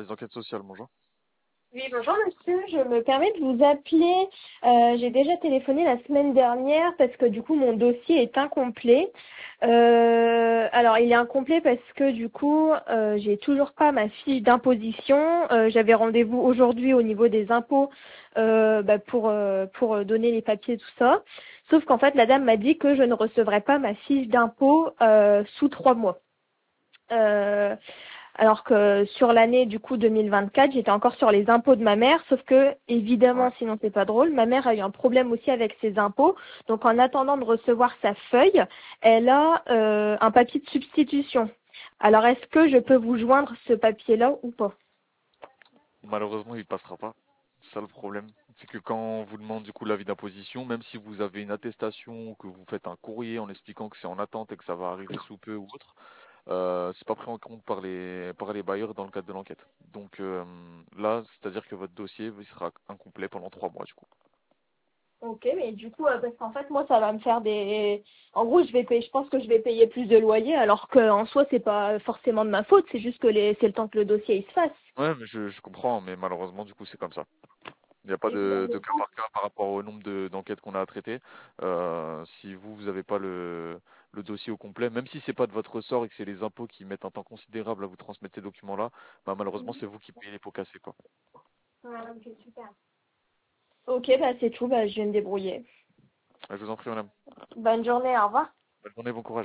service d'enquête sociale, bonjour. Oui, bonjour monsieur, je me permets de vous appeler. J'ai déjà téléphoné la semaine dernière parce que du coup mon dossier est incomplet. Alors il est incomplet parce que du coup j'ai toujours pas ma fiche d'imposition. J'avais rendez-vous aujourd'hui au niveau des impôts pour donner les papiers tout ça. Sauf qu'en fait la dame m'a dit que je ne recevrais pas ma fiche d'impôt sous 3 mois. Euh, alors que sur l'année du coup 2024, j'étais encore sur les impôts de ma mère, sauf que Ouais. évidemment, sinon c'est pas drôle, ma mère a eu un problème aussi avec ses impôts. Donc en attendant de recevoir sa feuille, elle a un papier de substitution. Alors est-ce que je peux vous joindre ce papier-là ou pas? Malheureusement, il passera pas. C'est ça le problème. C'est que quand on vous demande du coup l'avis d'imposition, même si vous avez une attestation ou que vous faites un courrier en expliquant que c'est en attente et que ça va arriver sous peu ou autre, c'est pas pris en compte par les bailleurs dans le cadre de l'enquête. Donc là, c'est-à-dire que votre dossier il sera incomplet pendant 3 mois du coup. Ok, mais du coup, parce qu'en fait, moi, ça va me faire des. En gros, je vais payer. Je pense que je vais payer plus de loyer, alors qu'en soi, c'est pas forcément de ma faute. C'est juste que c'est le temps que le dossier il se fasse. Ouais, mais je comprends, mais malheureusement du coup c'est comme ça. Il n'y a pas Et vous de avez cas par cas par rapport au nombre d'enquêtes qu'on a à traiter. Si vous n'avez pas le dossier au complet, même si c'est pas de votre ressort et que c'est les impôts qui mettent un temps considérable à vous transmettre ces documents-là, bah malheureusement c'est vous qui payez les pots cassés, quoi. pas. Ok, super. Ok, bah c'est tout. Bah, je vais me débrouiller. Je vous en prie, madame. Bonne journée, au revoir. Bonne journée, bon courage.